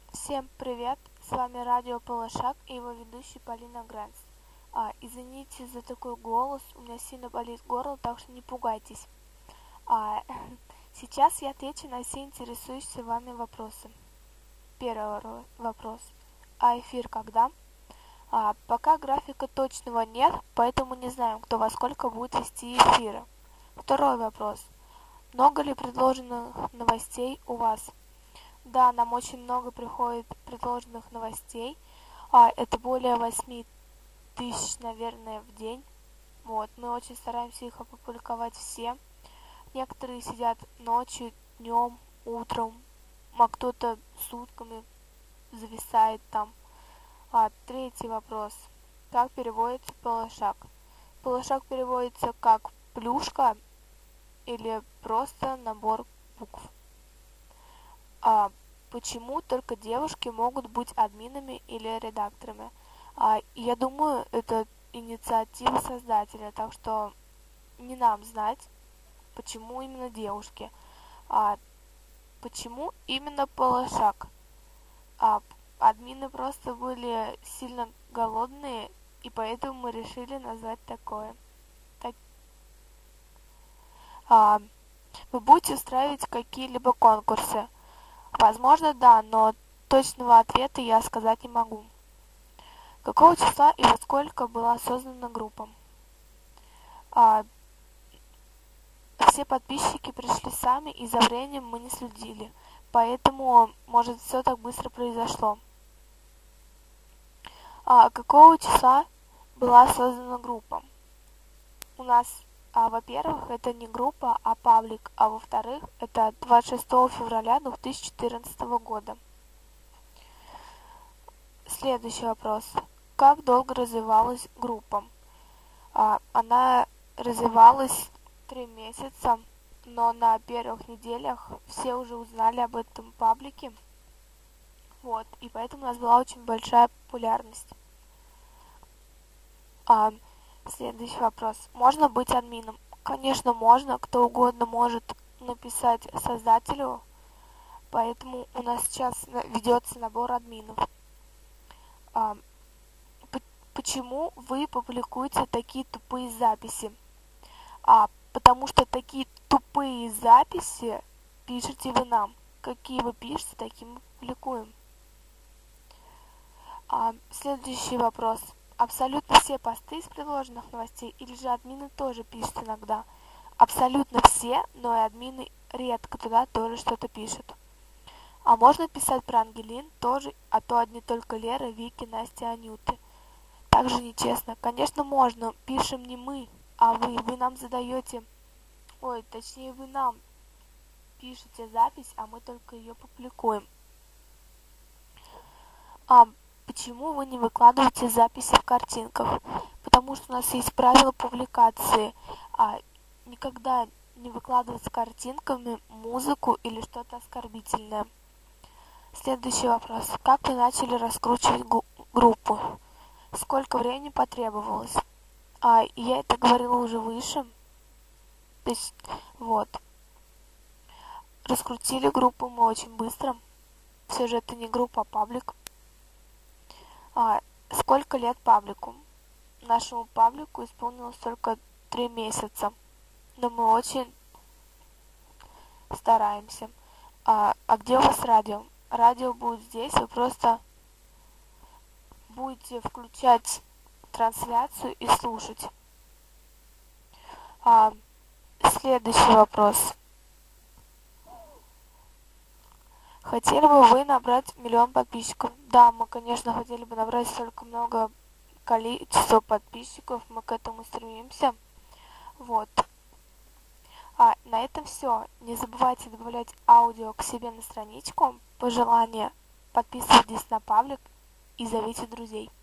Всем привет! С вами радио Полошак и его ведущий Полина Гранц. Извините за такой голос, у меня сильно болит горло, так что не пугайтесь. Сейчас я отвечу на все интересующие вами вопросы. Первый вопрос. Эфир когда? Пока графика точного нет, поэтому не знаем, кто во сколько будет вести эфиры. Второй вопрос. Много ли предложенных новостей у вас? Да, нам очень много приходит предложенных новостей. Это более 8 000, наверное, в день. Вот, мы очень стараемся их опубликовать все. Некоторые сидят ночью, днем, утром, а кто-то сутками зависает там. Третий вопрос. Как переводится полошак? Полошак переводится как плюшка или просто набор букв. Почему только девушки могут быть админами или редакторами? Я думаю, это инициатива создателя, так что не нам знать, почему именно девушки. Почему именно полошак? Админы просто были сильно голодные, и поэтому мы решили назвать такое. Вы будете устраивать какие-либо конкурсы? Возможно, да, но точного ответа я сказать не могу. Какого числа и во сколько была создана группа? Все подписчики пришли сами, и за временем мы не следили, поэтому, может, все так быстро произошло. Какого числа была создана группа? У нас, во-первых, это не группа, а паблик, а во-вторых, это 26 февраля 2014 года. Следующий вопрос. Как долго развивалась группа? Она развивалась 3 месяца, но на первых неделях все уже узнали об этом паблике. Вот, и поэтому у нас была очень большая популярность. Следующий вопрос. Можно быть админом? Конечно, можно. Кто угодно может написать создателю, поэтому у нас сейчас ведется набор админов. Почему вы публикуете такие тупые записи? Потому что такие тупые записи пишете вы нам. Какие вы пишете, такие мы публикуем. Следующий вопрос. Абсолютно все посты из предложенных новостей или же админы тоже пишут иногда? Абсолютно все, но и админы редко туда тоже что-то пишут. Можно писать про Ангелин тоже, а то одни только Лера, Вики, Настя, Анюты. Также нечестно. Конечно, можно. Пишем не мы, а вы. Вы нам задаете... точнее, вы нам пишете запись, а мы только ее публикуем. Почему вы не выкладываете записи в картинках? Потому что у нас есть правила публикации. Никогда не выкладывать с картинками музыку или что-то оскорбительное. Следующий вопрос. Как вы начали раскручивать группу? Сколько времени потребовалось? Я это говорила уже выше. То есть, вот. Раскрутили группу мы очень быстро. Все же это не группа, а паблик. Сколько лет паблику? Нашему паблику исполнилось только 3 месяца. Но мы очень стараемся. Где у вас радио? Радио будет здесь, вы просто будете включать трансляцию и слушать. Следующий вопрос. Хотели бы вы набрать 1 000 000 подписчиков? Да, мы, конечно, хотели бы набрать столько много количество подписчиков, мы к этому стремимся. Вот. На этом все. Не забывайте добавлять аудио к себе на страничку. Пожелание, подписывайтесь на паблик и зовите друзей.